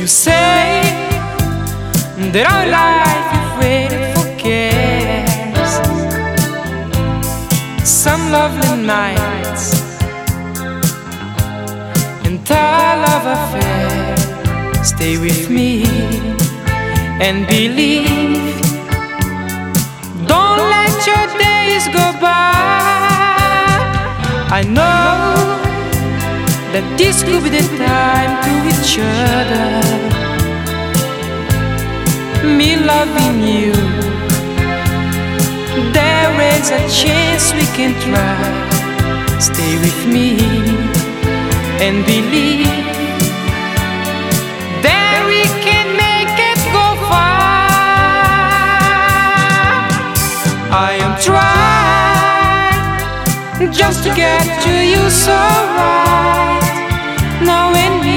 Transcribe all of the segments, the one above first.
You say that our life is waiting for guests. Some lovely nights and our love affair. Stay with me and believe. Don't let your days go by. I know that this could be the time to each other. Me loving you, there is a chance we can try. Stay with me and believe that we can make it go far. I am trying just to get to you so right. Knowing me,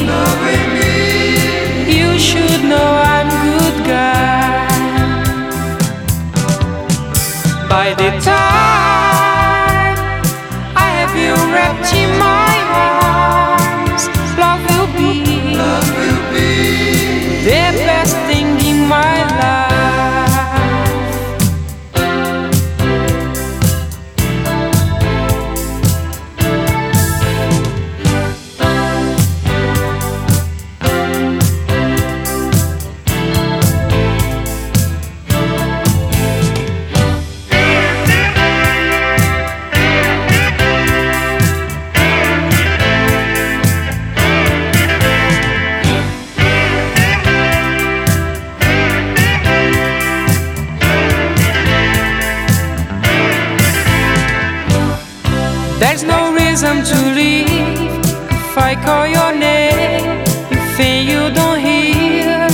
you should know I'm good guy. By the time I have you wrapped in my arms, love will be the best thing in my life. There's no reason to leave if I call your name, if you don't hear.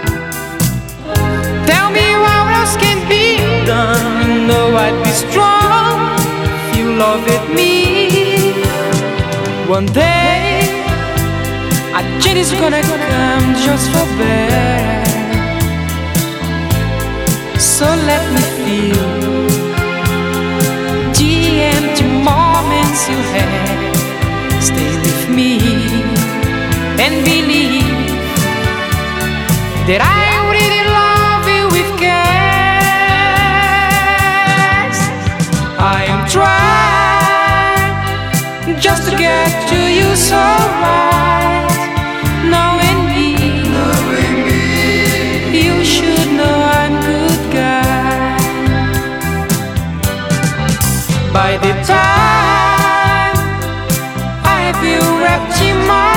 Tell me what else can be done. You know I'd be strong if you loved me. One day a change is gonna come just for better. So let me feel the empty moments you had. Stay with me and believe that I really love you with cares. I am trying just to get to you so right. Knowing me, you should know I'm good guy. By the time I have you wrapped in my